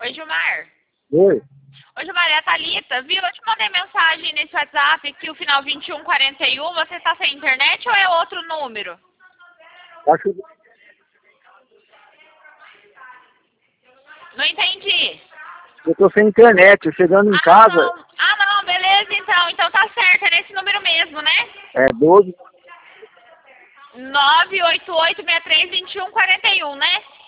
Oi, Gilmar. Oi. Oi, Gilmar, é a Thalita. Viu? Eu te mandei mensagem nesse WhatsApp que o final 2141, você está sem internet ou é outro número? Acho que Não entendi. eu tô sem internet, eu chegando em casa, Não, beleza então. Então tá certo, é nesse número mesmo, né? é 12. 988632141, né?